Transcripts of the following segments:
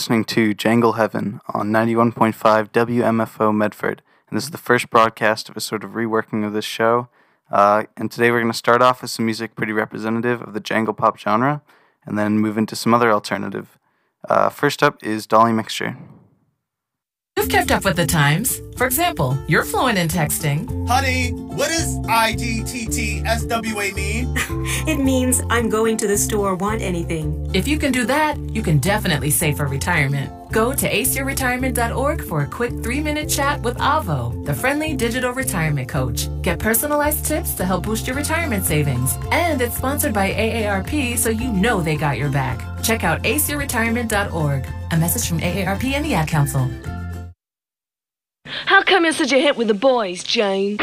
Listening to Jangle Heaven on 91.5 WMFO Medford. And this is the first broadcast of a sort of reworking of this show. And today we're going to start off with some music pretty representative of the jangle pop genre, and then move into some other alternative. First up is Dolly Mixture. You've kept up with the times. For example, you're fluent in texting. Honey, what does IDTTSWA mean? It means I'm going to the store, want anything. If you can do that, you can definitely save for retirement. Go to aceyourretirement.org for a quick 3-minute chat with Avo, the friendly digital retirement coach. Get personalized tips to help boost your retirement savings. And it's sponsored by AARP, so you know they got your back. Check out aceyourretirement.org. A message from AARP and the Ad Council. How come you're such a hit with the boys, Jane?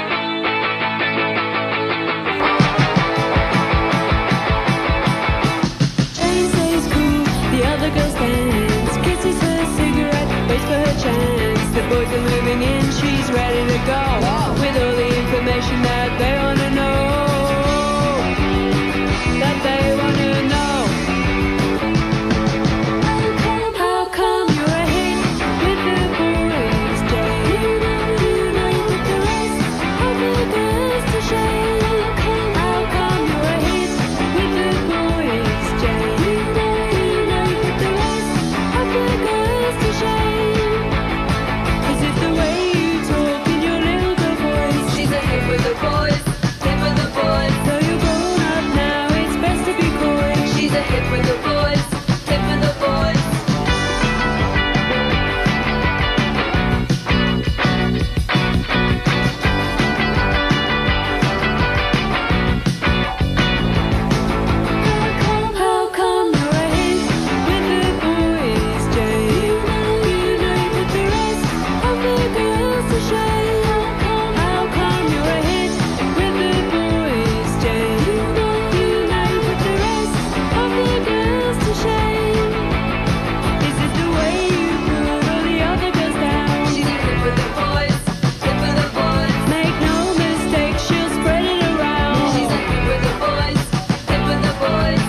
Jane stays cool, the other girls dance. Kisses her cigarette, waits for her chance. The boys are moving in, she's ready to go. With all the information that they want to know. That they want to know. How come you're a hit with the boys, Jane? You know you put the rest of the girls to shame. How come you're a hit with the boys, Jane? You know you put the rest of the girls to shame. 'Cause it's the way you talk in your little girl voice. She's a hit with the boys, hit with the boys. Though you're grown up now, it's best to be coy. She's a hit with the boys, hit with the boys. How come you're a hit with the boys, Jane? You know you put the rest of the girls to shame. How come you're a hit with the boys, Jane? You know you put the rest of the girls to shame. Is it the way you put all the other girls down? She's a hit with the boys, hit with the boys. Make no mistake, she'll spread it around. She's a hit with the boys, hit with the boys.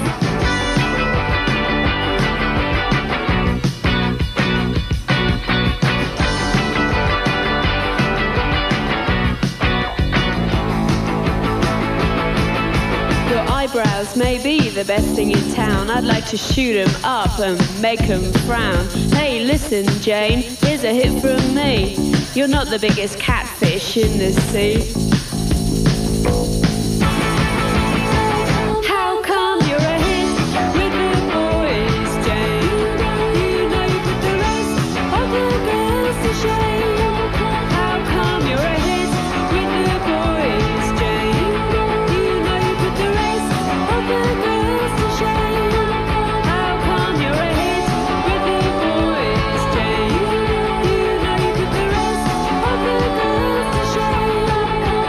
Your eyebrows may be the best thing in town. I'd like to shoot 'em up and make 'em frown. Hey, listen, Jane, here's a hit from me. You're not the biggest catfish in the sea. How come you're a hit with the boys, Jane? You know you put the rest of the girls to shame. How come you're a hit with the boys, Jane? You know you put the rest of the girls to shame. How come you're a hit with the boys, Jane? You know you put the rest of the girls to shame.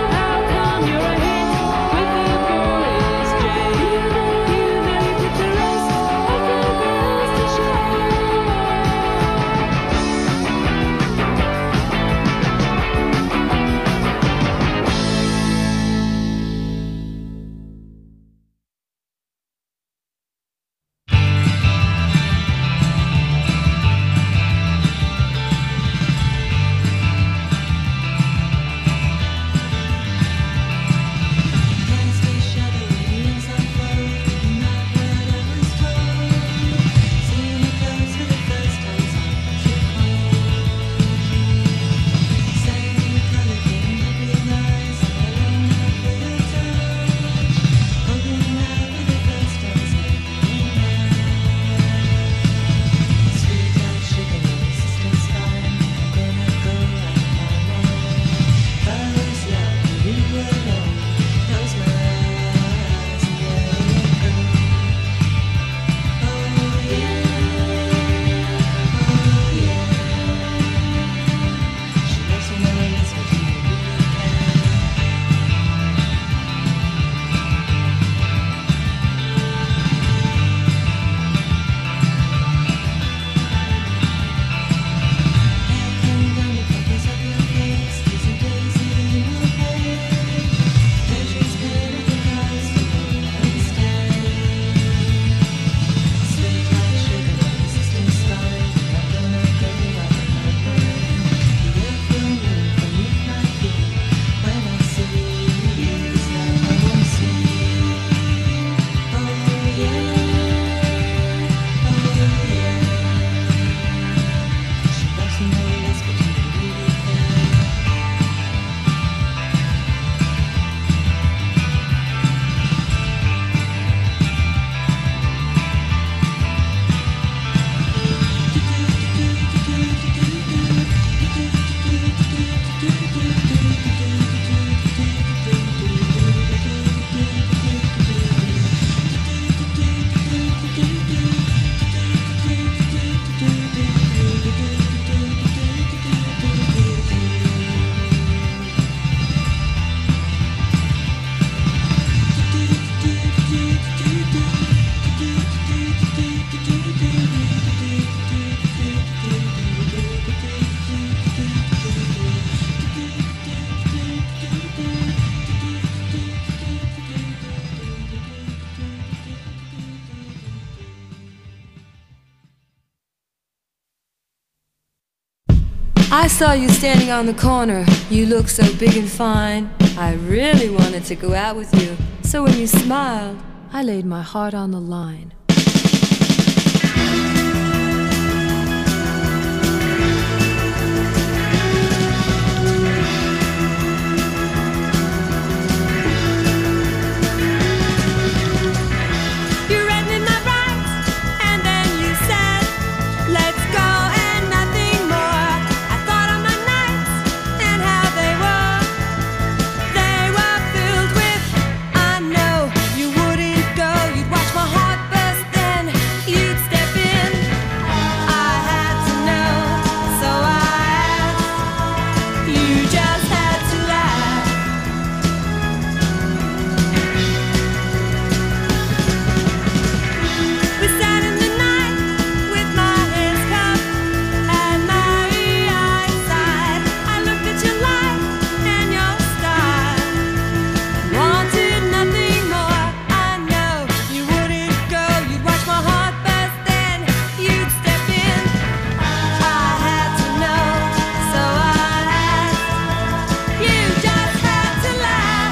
I saw you standing on the corner. You look so big and fine. I really wanted to go out with you. So when you smiled, I laid my heart on the line. You read me my rights, and then you said, let's go and nothing more. I thought of my nights and how they were. They were filled with, I know you wouldn't go. You'd watch my heart burst, then you'd step in. I had to know, so I asked. You just had to laugh. We sat in the night with my hands cupped and my eyes side. I looked at your life and your style. Wanted nothing more. I know you wouldn't go. You'd watch my heart burst, then you'd step in. I had to know, so I asked. You just had to laugh.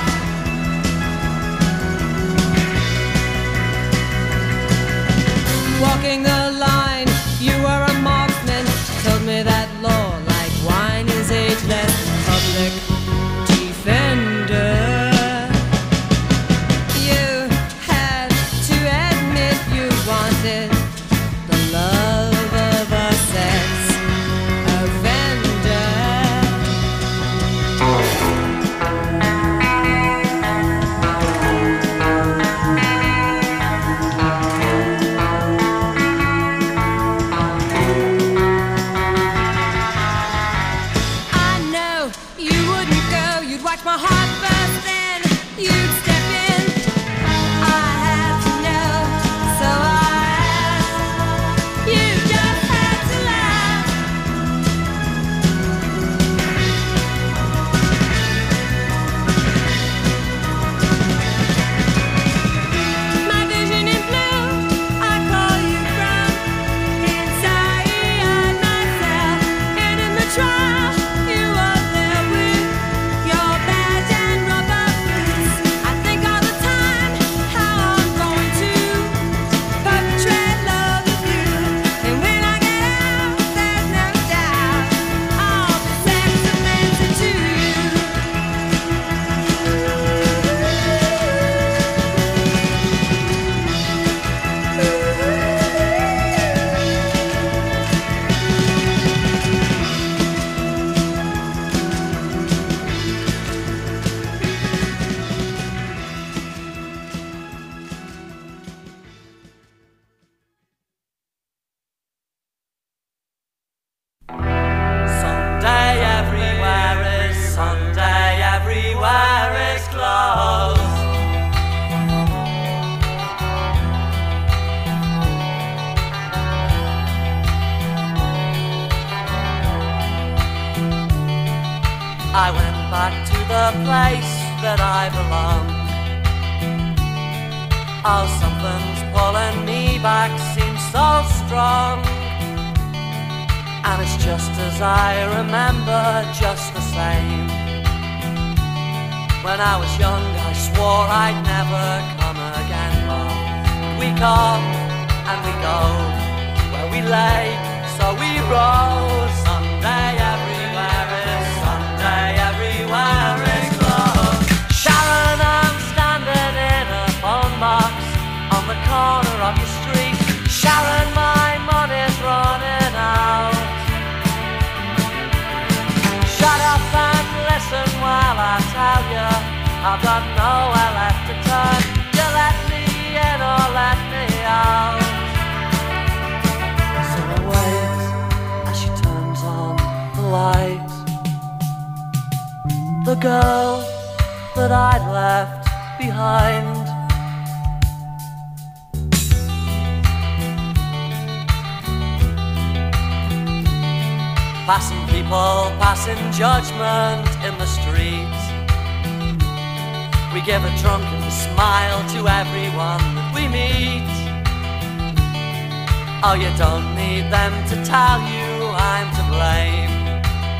Walking the line, you were a marksman. Told me that law, like wine, is ageless. Public defender. You had to admit you wanted the love of a sex offender. I know you wouldn't go. You'd watch my heart burst, then you'd step in. I had to know, so I asked. You just had to laugh. My vision in blue, I call you from inside myself. And in the trial, you were there with your badge and rubber boots. I think all the time how I'm going to perpetrate love with you. And when I get out, there's no doubt I'll be sentimental to you. Sunday everywhere is Sunday everywhere is closed. I went back to the place that I belong. Oh, something's pulling me back, seems so strong. And it's just as I remember, just the same. When I was young, I swore I'd never come again. But we come and we go, where we lay, so we rose. Sunday everywhere is Sunday everywhere is closed. Sharon, I'm standing in a phone box on the corner of the street. Sharon, my money's running out. Shut up and listen while I tell you I've got nowhere left to turn. You let me in or let me out. So I wait as she turns on the light. The girl that I'd left behind. Passing people, passing judgment in the streets. We give a drunken smile to everyone that we meet. Oh, you don't need them to tell you I'm to blame.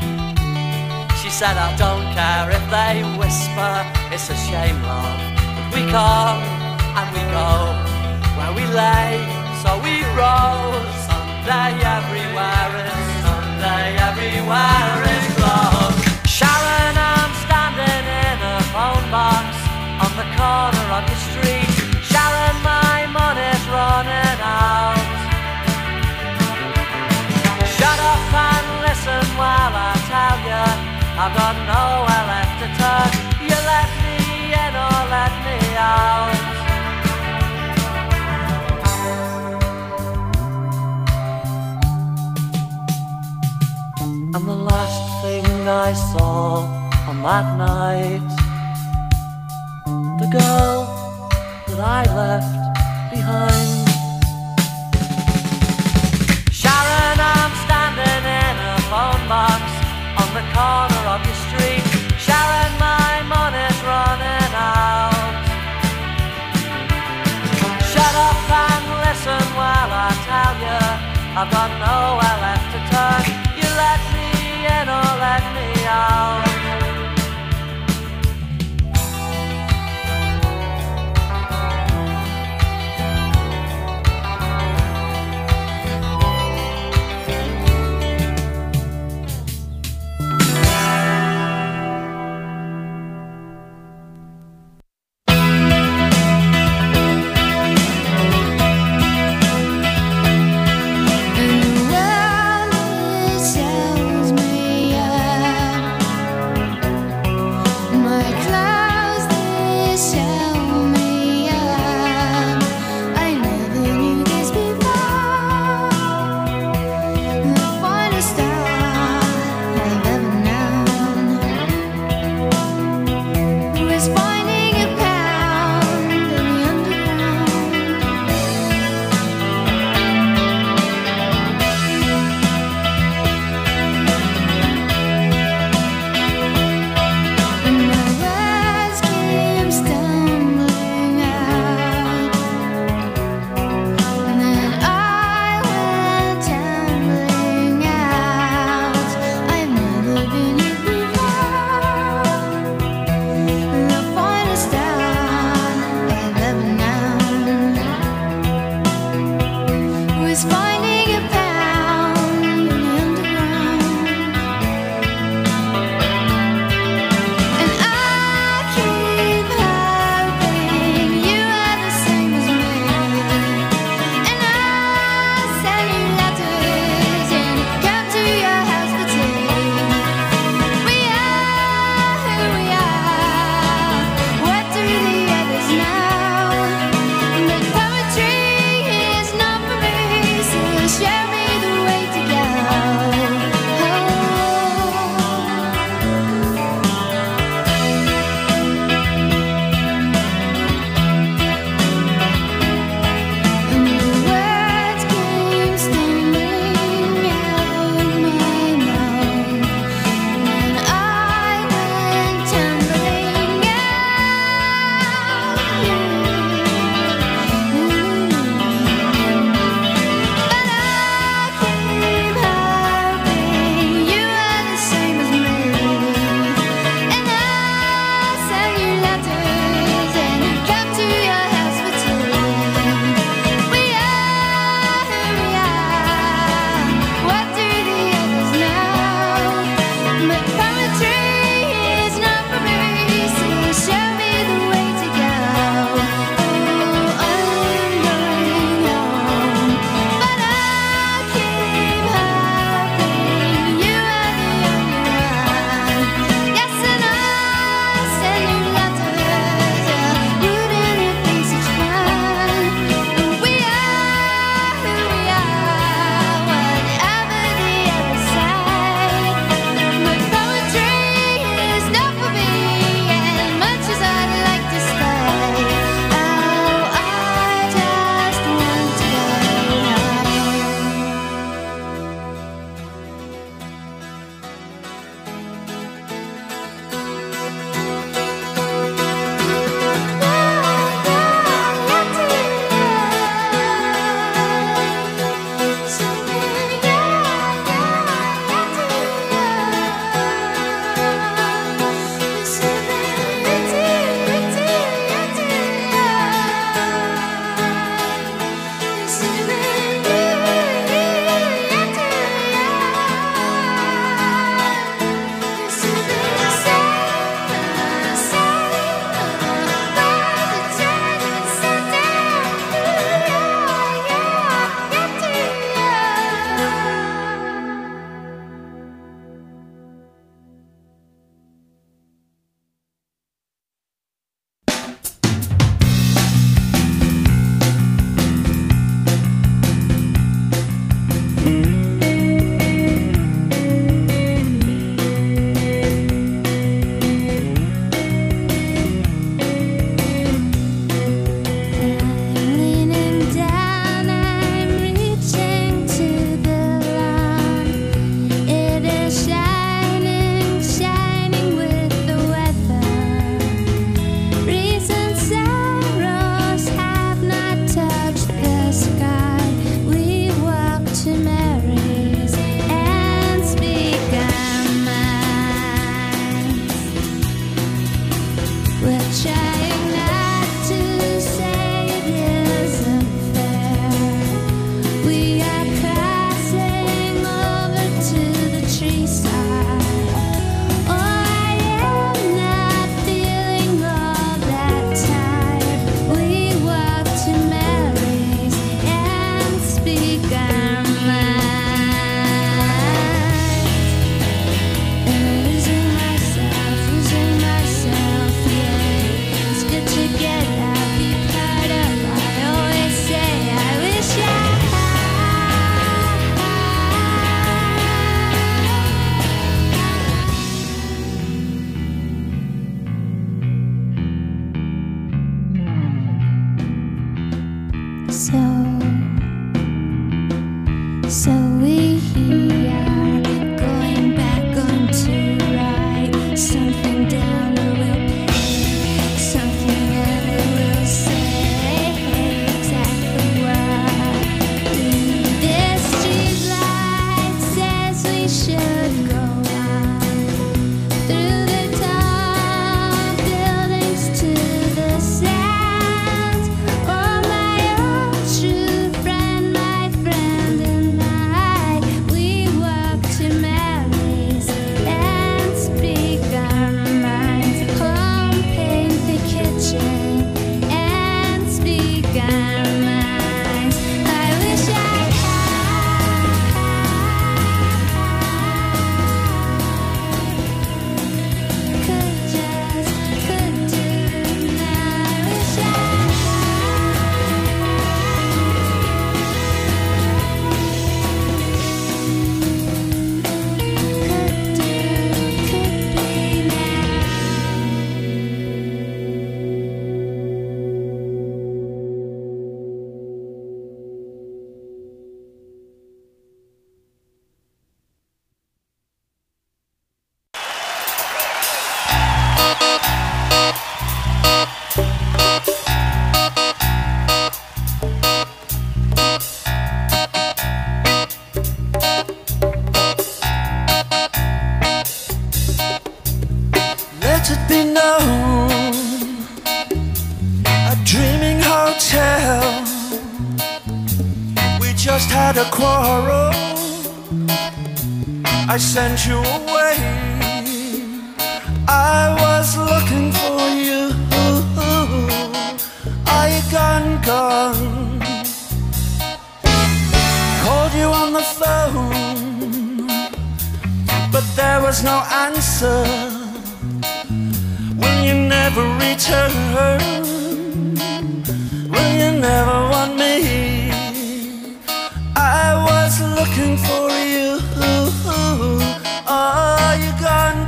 said I don't care if they whisper, it's a shame, love, but we come and we go, where we lay, so we roll. Sunday everywhere is closed. Sharon, I'm standing in a phone box on the corner of your street. Sharon, my money's running out. Shut up and listen while I tell you, I've got nowhere left to turn. You let me in or let me out. And the last thing I saw on that night, the girl that I left behind. Sharon, I'm standing in a phone box on the corner of your street. Sharon, my money's running out. Shut up and listen while I tell you, I've got nowhere left to turn. You let me in or let me out. just had a quarrel. I sent you away. I was looking for you. Are you gone? Called you on the phone, but there was no answer. Will you never return? Will you never want me? I was looking for you. Are you gone?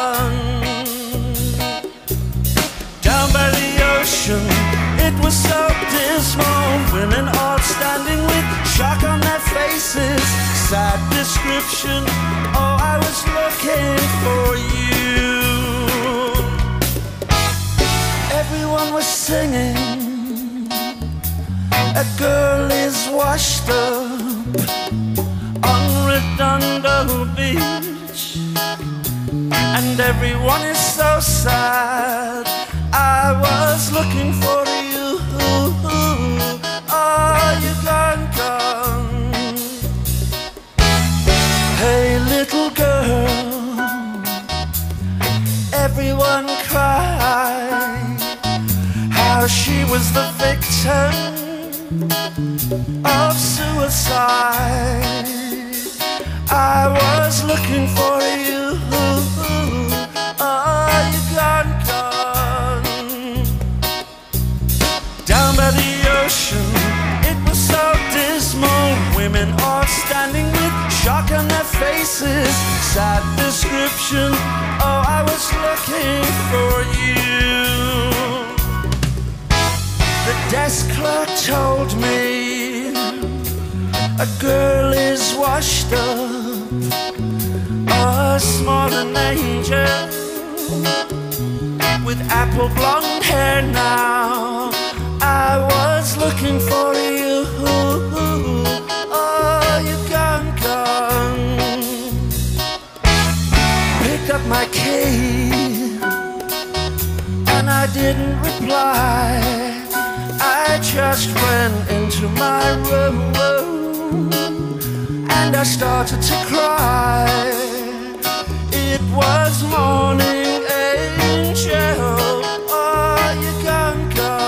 Down by the ocean, it was so dismal. Women all standing with shock on their faces. Sad description. Oh, I was looking for you. Everyone was singing. A girl is washed up on Redondo Beach, and everyone is so sad. I was looking for you. Are you gone? Hey little girl, everyone cried how she was the victim of suicide. I was looking for you. Are you gone? Down by the ocean, it was so dismal. Women all standing with shock on their faces. Sad description. Oh, I was looking for you. The desk clerk told me a girl is washed up, small and angel, with apple blonde hair now. I was looking for you. Are you gone? Picked up my key and I didn't reply. I just went into my room and I started to cry. It was morning, angel. Are you gone?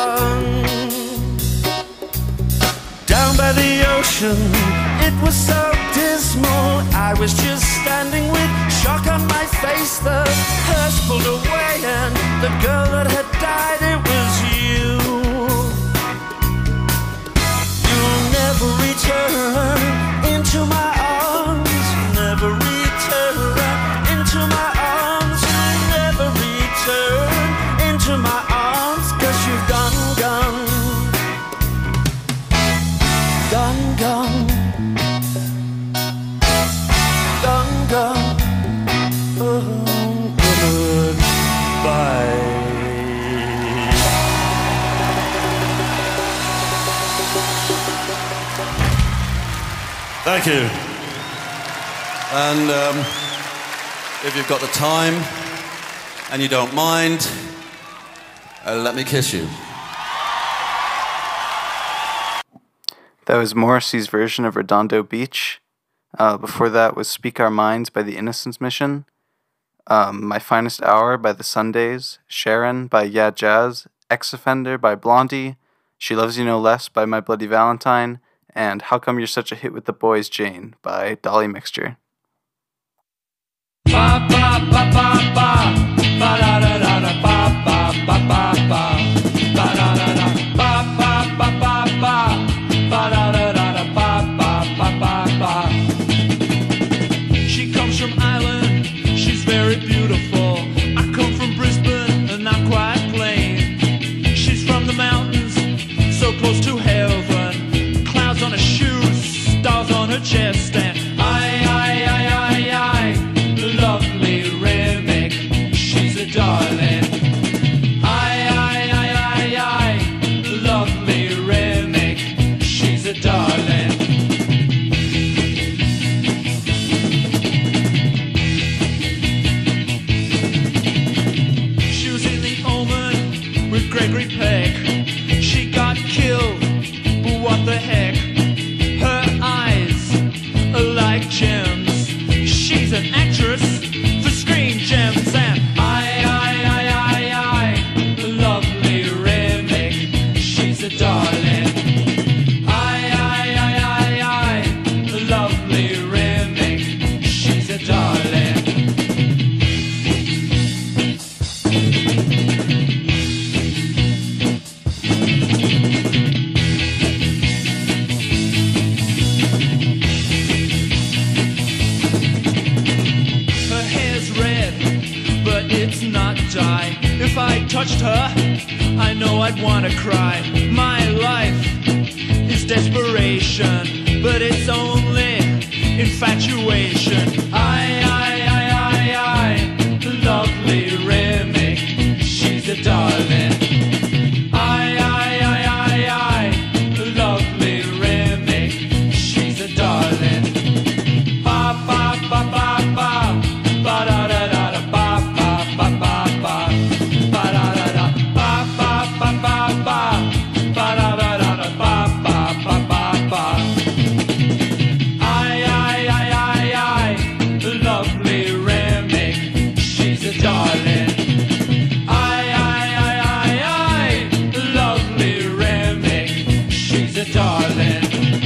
Down by the ocean, it was so dismal. I was just standing with shock on my face. The hearse pulled away and the girl that had died, it was you. You'll never return into my arms. Never return into my arms. You'll never return into my arms, 'cause you've gone. Oh, goodbye. Thank you. And if you've got the time and you don't mind, let me kiss you. That was Morrissey's version of Redondo Beach. Before that was Speak Our Minds by the Innocence Mission. My Finest Hour by the Sundays. Sharon by Yeah Jazz. Ex-Offender by Blondie. She Loves You No Less by My Bloody Valentine. And How Come You're Such a Hit with the Boys, Jane by Dolly Mixture. Ba ba ba ba ba ba da da da da ba ba ba ba ba ba da da da ba ba ba ba ba ba da da da da ba ba ba ba ba. She comes from Ireland, she's very beautiful. I come from Brisbane and I'm quite plain. She's from the mountains, so close to heaven. Clouds on her shoes, stars on her chest, and I lovely remake, she's a darling. gems. She's an actress for screen gems. And I, lovely Remick, she's a darling. I, lovely Remick, she's a darling. Her hair's red, but it's not dye. If I touched her, I know I'd wanna cry. My life is desperation, but it's only infatuation. I, lovely Remick, she's a darling. I, lovely Remick, she's a darling. Ba ba ba ba ba, ba da da da da, ba ba ba ba ba, ba da da da, ba ba ba ba ba, ba da da da da, ba ba ba ba ba. I, lovely Remick, she's a darling. I, lovely Remick, she's a darling.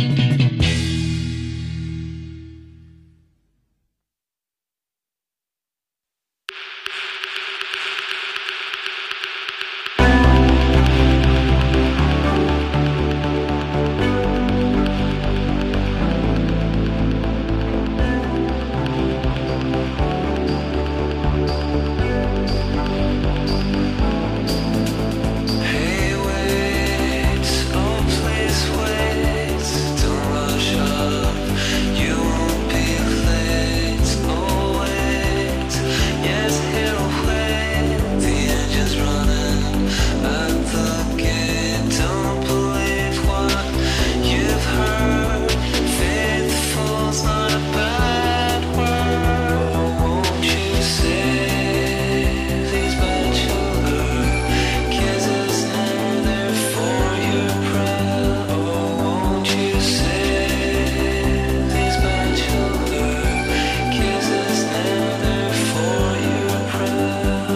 Hey, wait, oh please wait, don't rush up, you won't be late. Oh wait, yes, he'll wait, the engine's running at the gate. Don't believe what you've heard, faithful's not a bad word. Oh, won't you save these bad children? Kisses now they're for your prayer. Oh, won't you save these bad children? Kisses now they're for your prayer.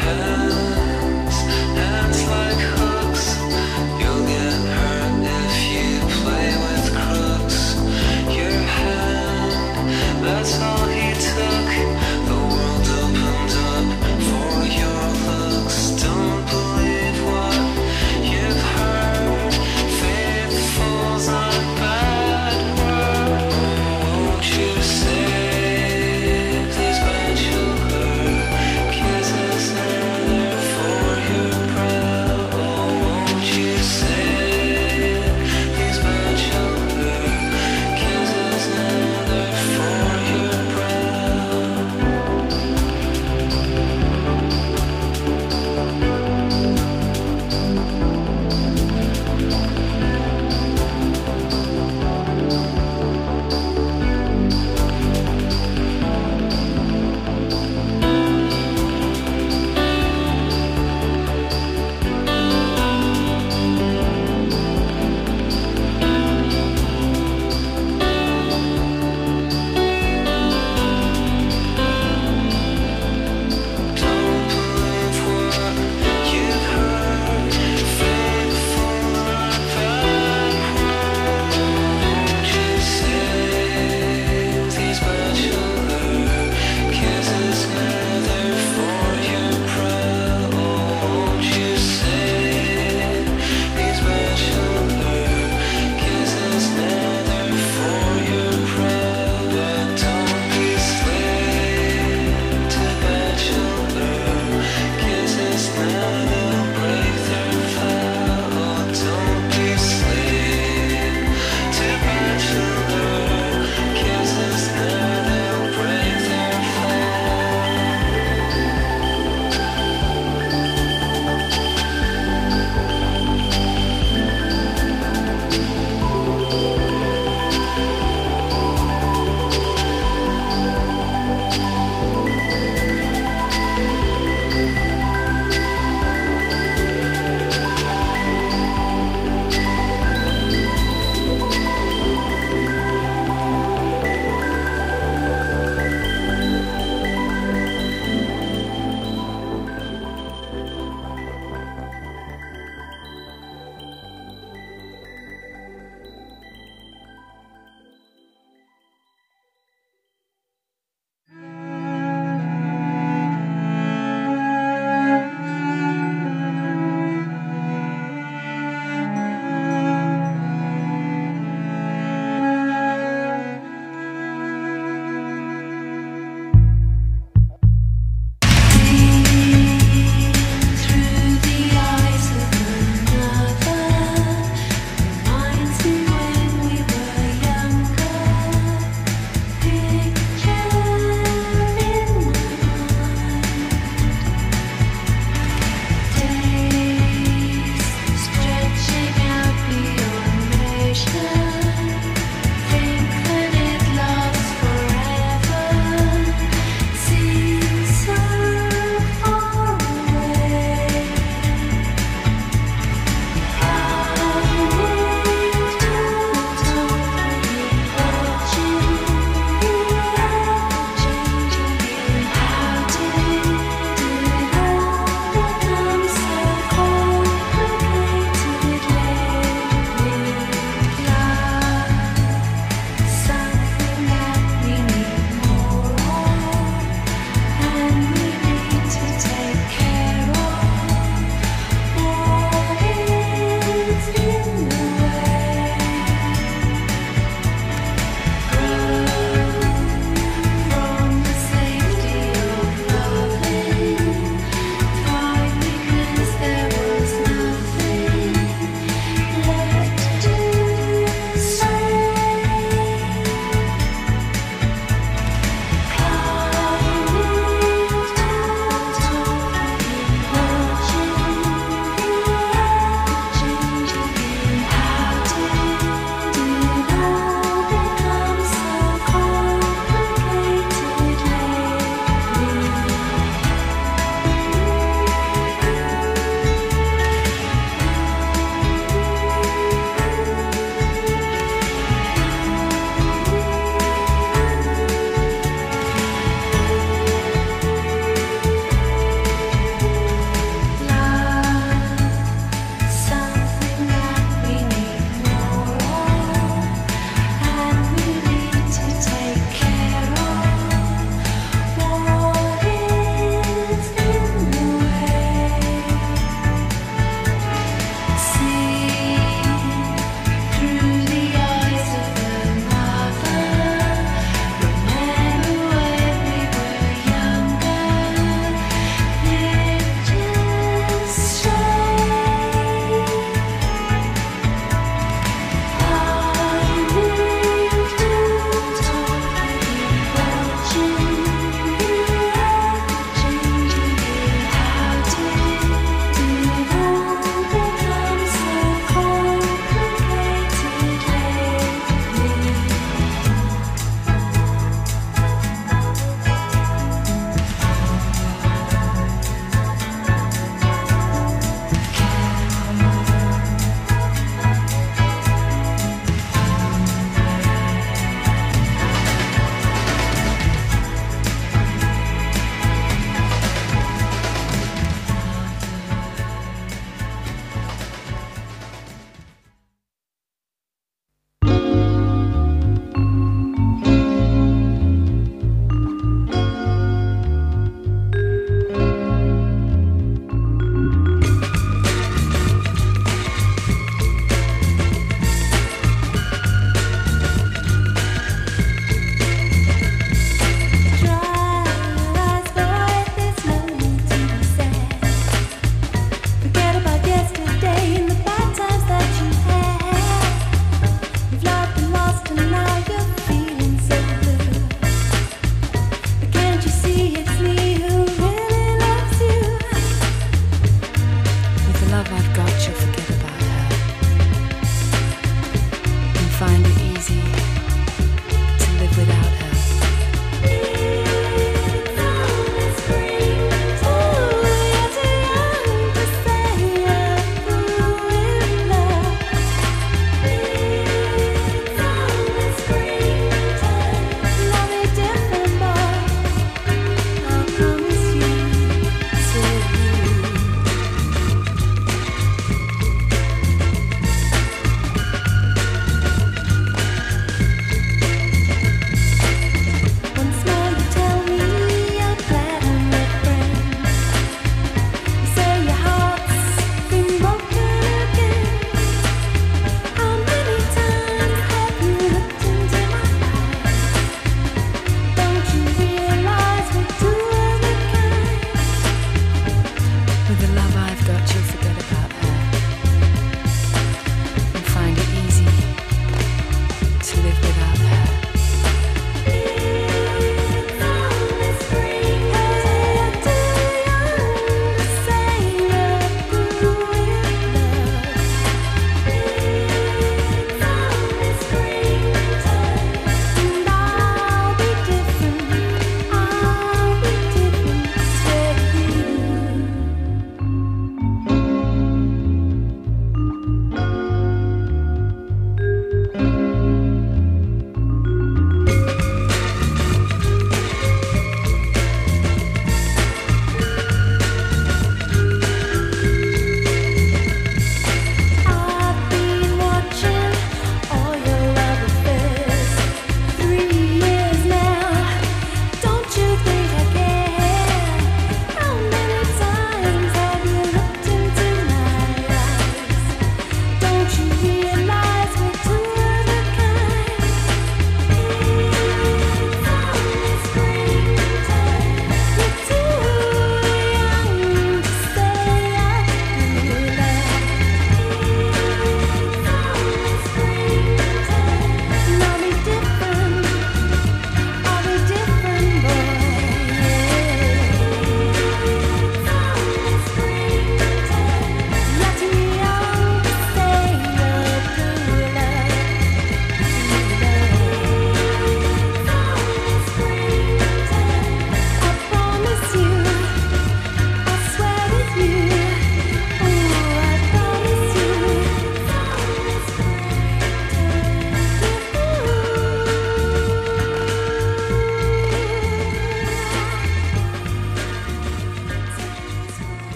Hands like hooks, you'll get hurt if you play with crooks. Your hand, that's all he took. The world opened up for your looks. Don't believe what you've heard. Faithful's not a bad word. Oh, won't you save these bad children? Kisses now they're for your prayer. Oh, won't you save these bad children? Kisses now they're for your prayer.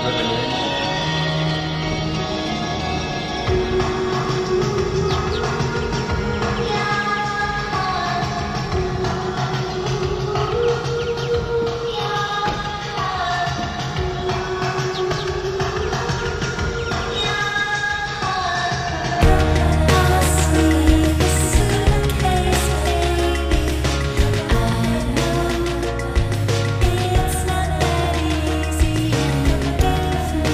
It's not that easy.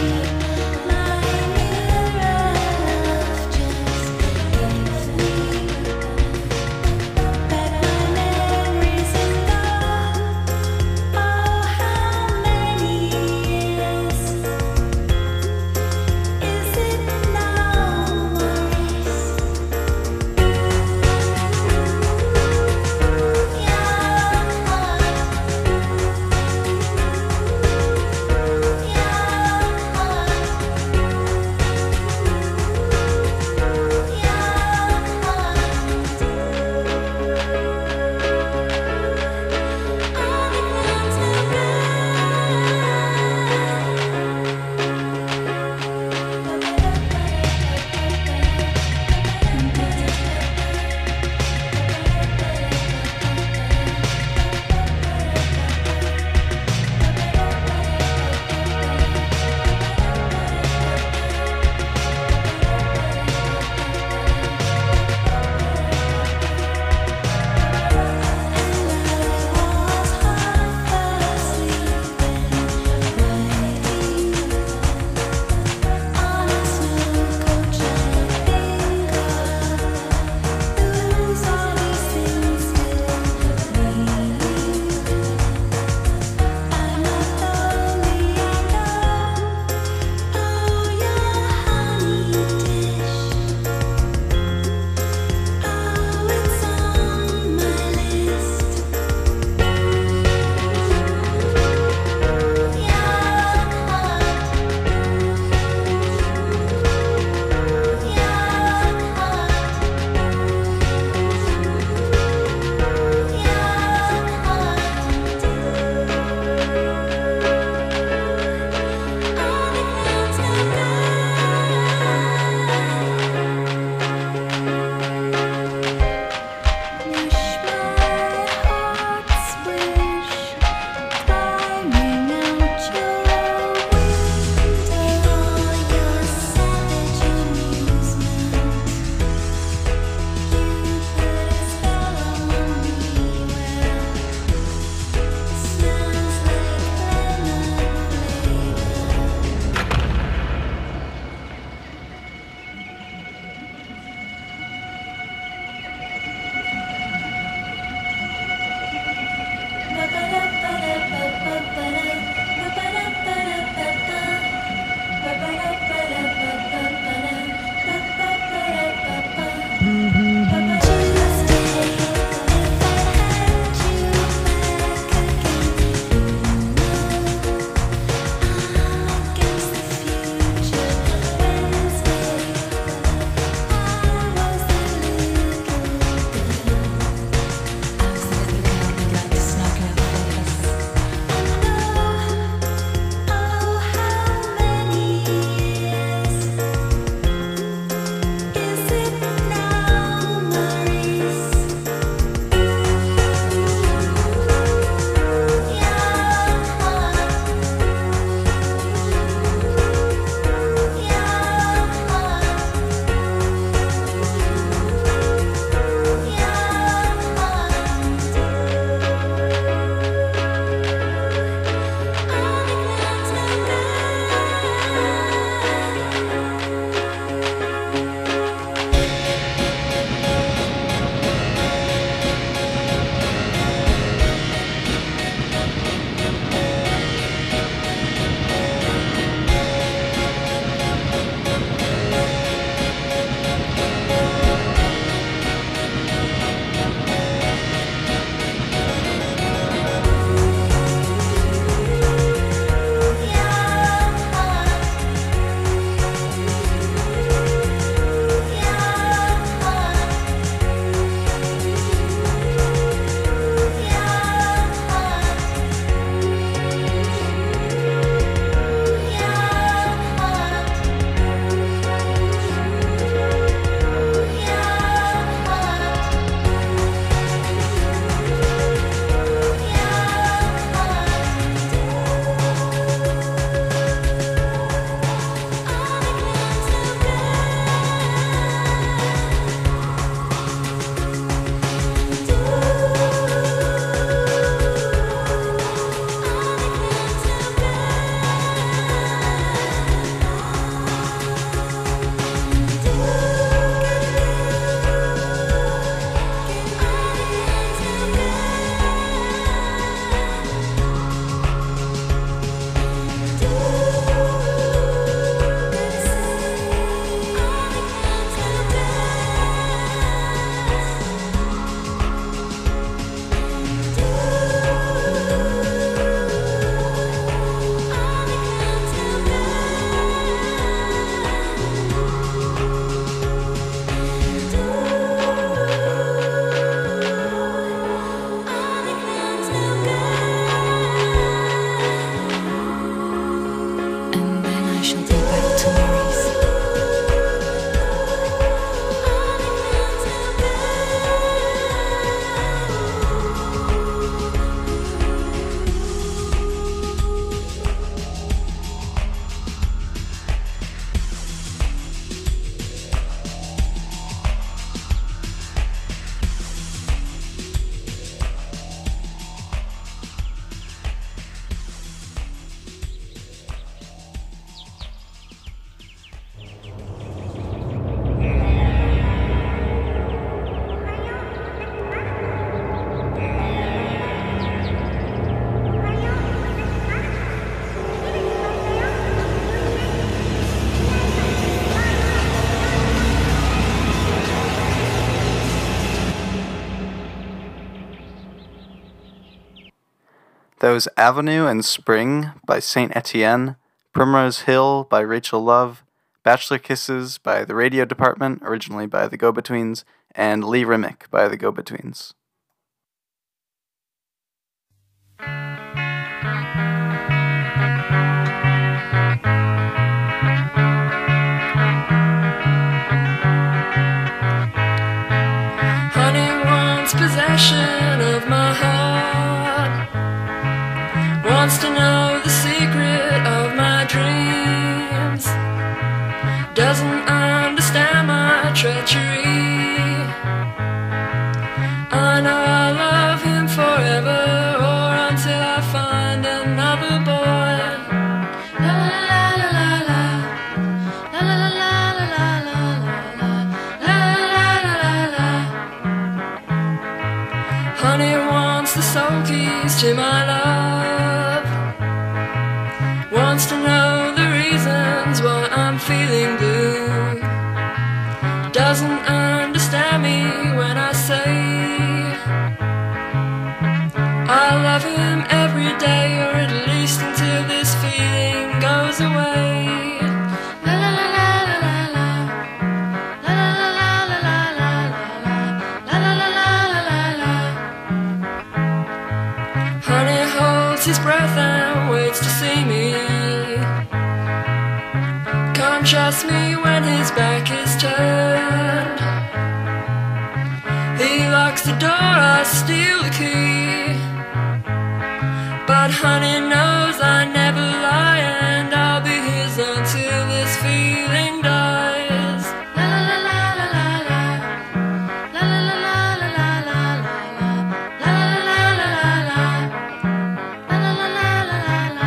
That was Avenue and Spring by Saint Etienne, Primrose Hill by Rachel Love, Bachelor Kisses by The Radio Department, originally by The Go-Betweens, and Lee Remick by The Go-Betweens. Honey wants possession of my heart, wants to know the secret of my dreams, doesn't understand my treachery. I know I'll love him forever, or until I find another boy. La la la la la la la la la la la la la la. Honey wants the soul keys to my love, wants to know the reasons why I'm feeling blue, doesn't understand me when I say I love him every day, or at least until this feeling goes away. La la la la la la la la la la la la la la la la. Honey holds his breath and waits to see me, can't trust me when his back is turned. He locks the door, I steal the key, but honey knows I never lie, and I'll be his until this feeling dies. La la la la la la la la la la la la la la la la la la la la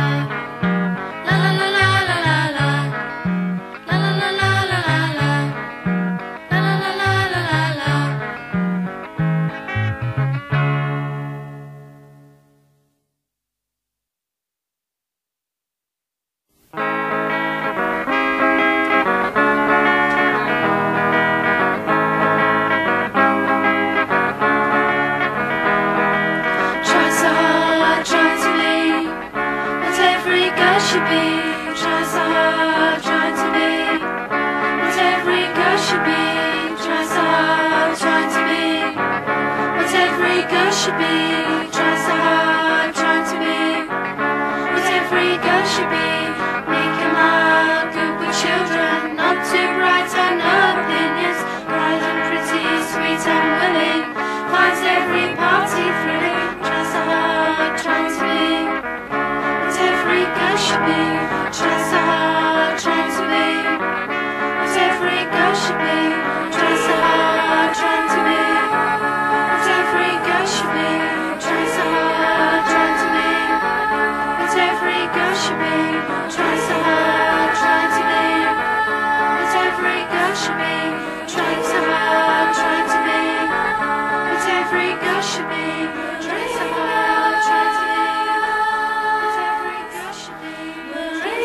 Try so hard, try to be what every girl should be. Try so hard, try to be what every girl should be. Try so hard, try to be what every girl should be. Try so hard, try to be what every girl should be. Make 'em all good with children, not too bright on opinions, bright and pretty, sweet and willing, finds every party thrilling. Try so hard, try to be what every girl should be. Try so hard, try to be what every girl should be. Try so hard, try to be what every girl should be. Try so hard, try to be what every girl should be. Try so hard, try to be what every girl should be. Try so hard, try to be what every girl should be. Try so hard, try to be what every girl should be. Try so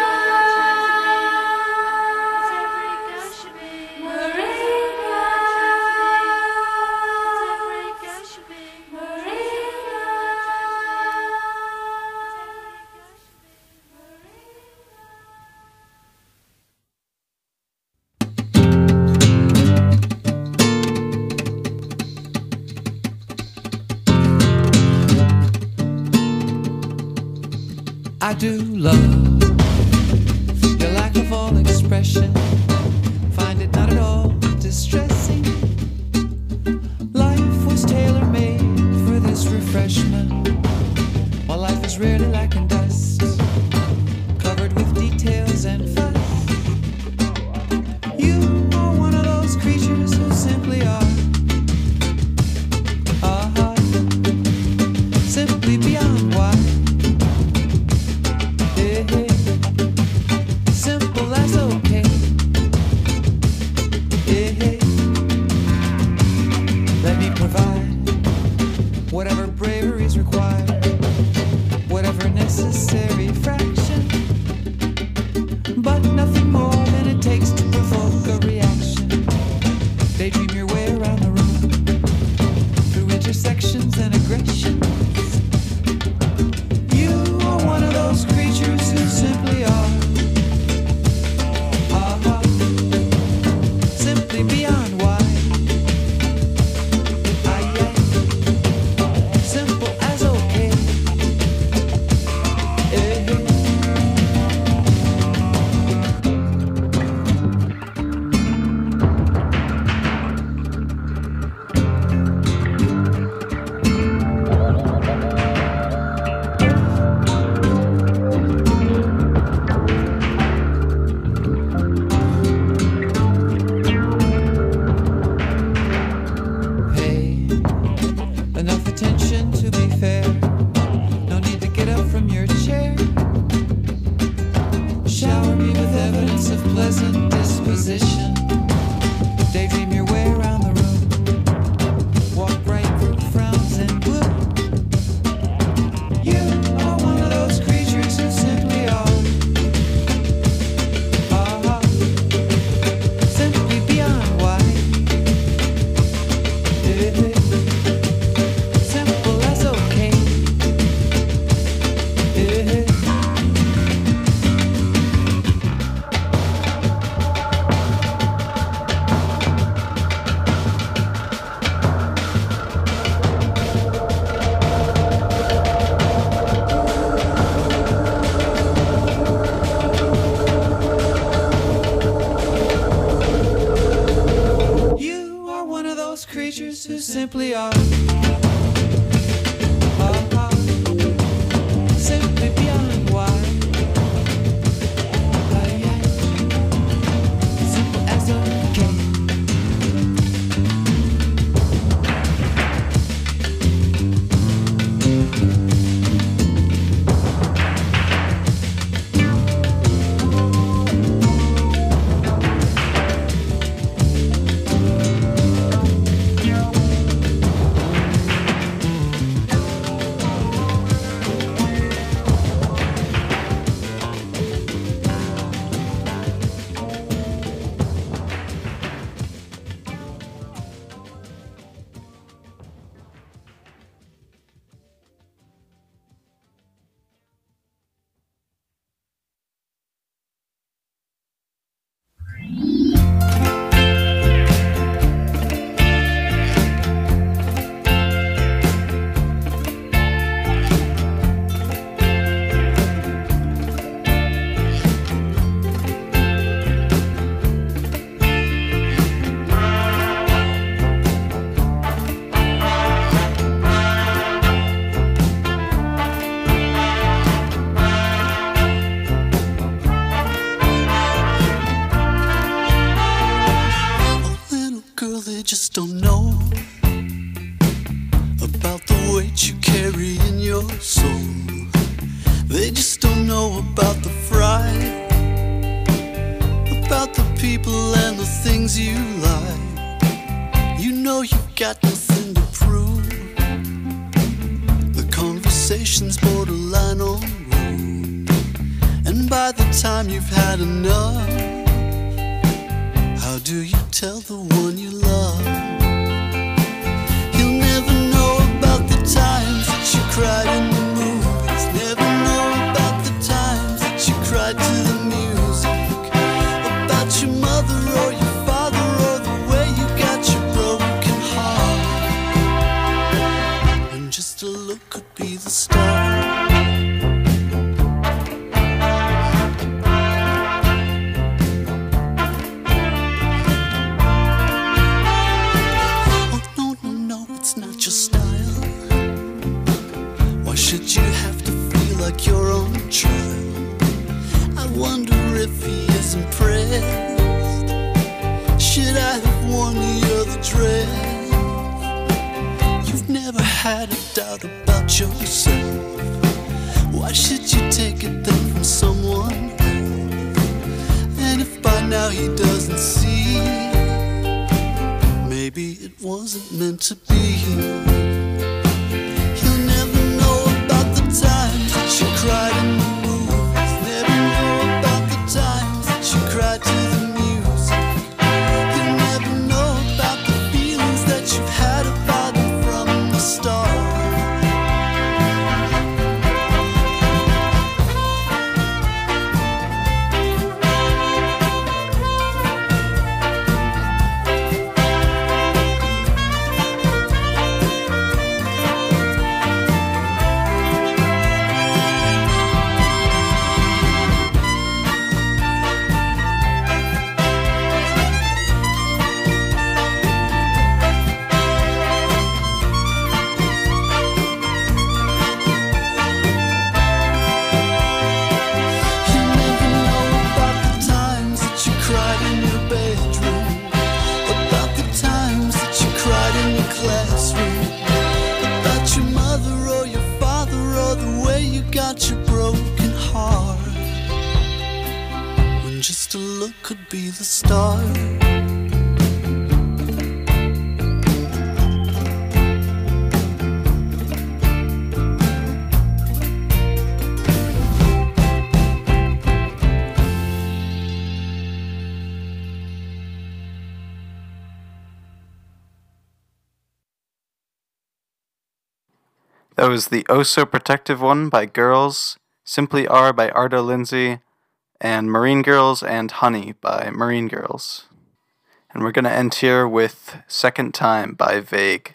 I do love your lack of all expression. Find it not at all distressing. Life was tailor-made for this refreshment. While life is rarely lacking dust, covered with details and fuss. You are one of those creatures who simply are simply beyond why. Simple as okay. Let me provide whatever bravery is required, whatever necessary. position. Daydream your way around the room. Walk right through frowns and blue. You are one of those creatures who simply are. Simply beyond wise. Simple as okay. You are one of those creatures who simply are. Simply beyond wise. Simple as okay. Girl, they just don't know about the weight you carry in your soul. They just don't know about the fright, about the people and the things you like. You know you've got nothing to prove. The conversation's borderline on rude, and by the time you've had enough, how do you tell the one you love? He'll never know about the times that you cried in the movies. Never know about the times that you cried to the music. About your mother or your father or the way you got your broken heart. And just a look could be the start. Should you have to feel like you're on trial? I wonder if he is impressed. Should I have worn the other dress? You've never had a doubt about yourself. Why should you take it then from someone else? And if by now he doesn't see, maybe it wasn't meant to be. Times that you cried in the movies. Never know about the times that you cried to the music. You never know about the feelings that you've had about them from the start. just a look could be the start. That was the Oh So Protective One by Girls, Simply Are by Ardo Lindsay, and Marine Girls and Honey by Marine Girls. And we're going to end here with Second Time by Vague.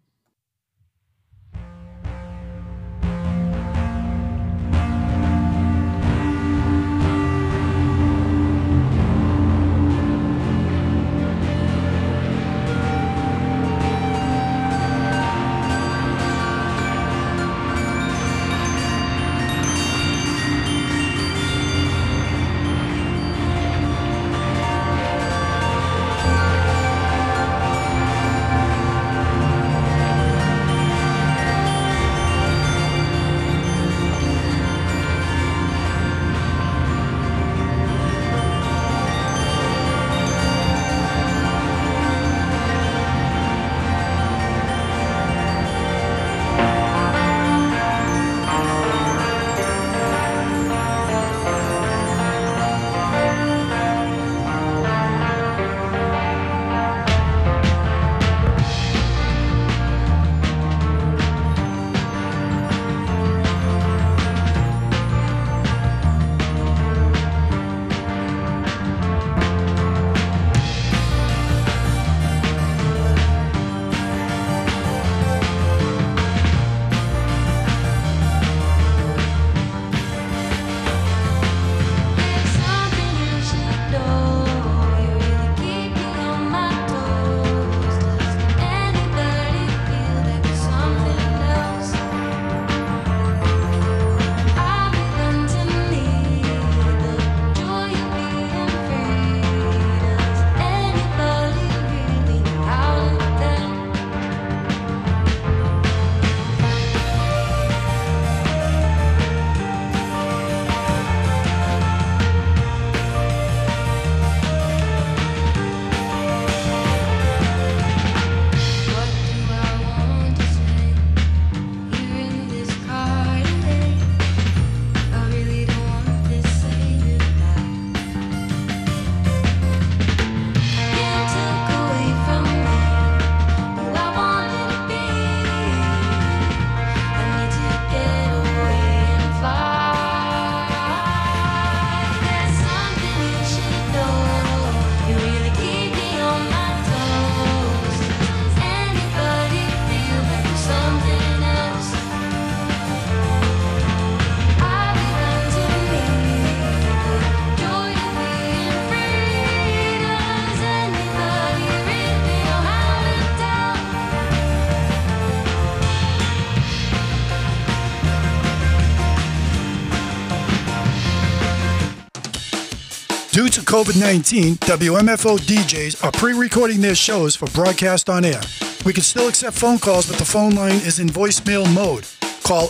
Due to COVID-19, WMFO DJs are pre-recording their shows for broadcast on air. We can still accept phone calls, but the phone line is in voicemail mode. Call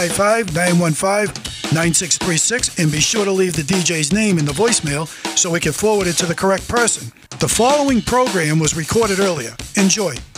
855-915-9636 and be sure to leave the DJ's name in the voicemail so we can forward it to the correct person. The following program was recorded earlier. Enjoy.